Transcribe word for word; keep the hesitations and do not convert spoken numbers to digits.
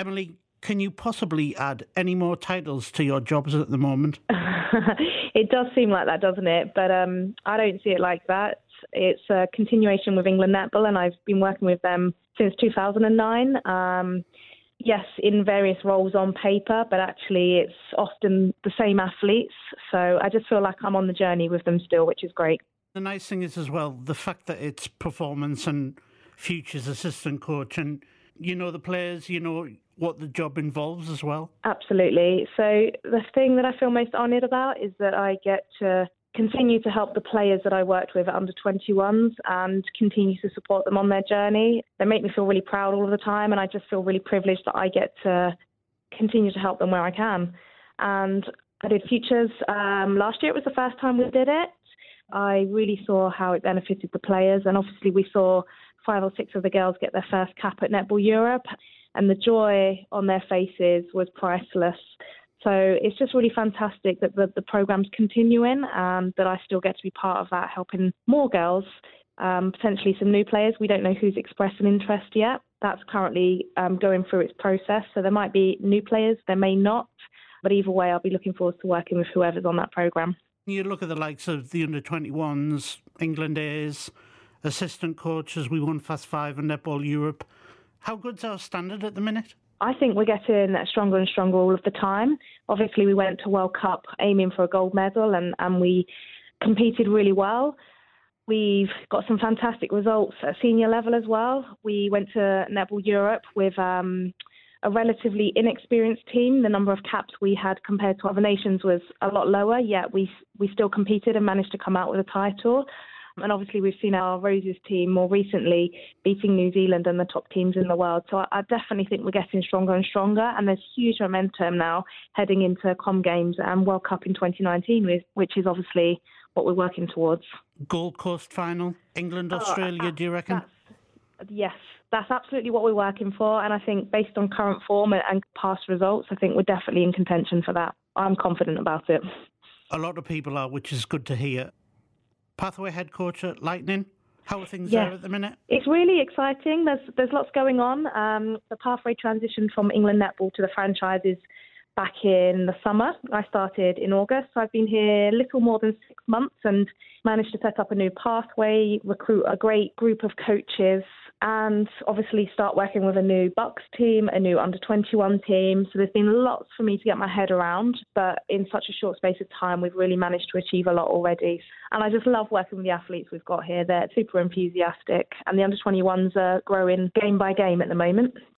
Emily, can you possibly add any more titles to your jobs at the moment? It does seem like that, doesn't it? But um, I don't see it like that. It's a continuation with England Netball, and I've been working with them since two thousand nine. Um, yes, in various roles on paper, but actually it's often the same athletes. So I just feel like I'm on the journey with them still, which is great. The nice thing is as well, the fact that it's performance and futures assistant coach, and you know the players, you know what the job involves as well. Absolutely. So the thing that I feel most honoured about is that I get to continue to help the players that I worked with at under twenty-ones and continue to support them on their journey. They make me feel really proud all of the time, and I just feel really privileged that I get to continue to help them where I can. And I did futures um, last year. It was the first time we did it. I really saw how it benefited the players, and obviously we saw five or six of the girls get their first cap at Netball Europe, and the joy on their faces was priceless. So it's just really fantastic that the, the program's continuing and that I still get to be part of that, helping more girls, um, potentially some new players. We don't know who's expressed an interest yet. That's currently um, going through its process. So there might be new players, there may not. But either way, I'll be looking forward to working with whoever's on that program. You look at the likes of the under twenty-ones, England A's, assistant coaches, we won Fast Five and Netball Europe. How good's our standard at the minute? I think we're getting stronger and stronger all of the time. Obviously, we went to World Cup aiming for a gold medal, and, and we competed really well. We've got some fantastic results at senior level as well. We went to Netball Europe with um, a relatively inexperienced team. The number of caps we had compared to other nations was a lot lower, yet we we still competed and managed to come out with a title. And obviously we've seen our Roses team more recently beating New Zealand and the top teams in the world. So I, I definitely think we're getting stronger and stronger, and there's huge momentum now heading into Com Games and World Cup in twenty nineteen, which is obviously what we're working towards. Gold Coast final, England, Australia, oh, do you reckon? Yes, that's absolutely what we're working for. And I think based on current form and past results, I think we're definitely in contention for that. I'm confident about it. A lot of people are, which is good to hear. Pathway head coach at Lightning, how are things yes. there at the minute? It's really exciting. There's there's lots going on. Um, the Pathway transition from England Netball to the franchise is back in the summer. I started in August, so I've been here a little more than six months and managed to set up a new pathway, recruit a great group of coaches, and obviously start working with a new Bucks team, a new under twenty-one team. So there's been lots for me to get my head around, but in such a short space of time, we've really managed to achieve a lot already. And I just love working with the athletes we've got here. They're super enthusiastic, and the under twenty-ones are growing game by game at the moment.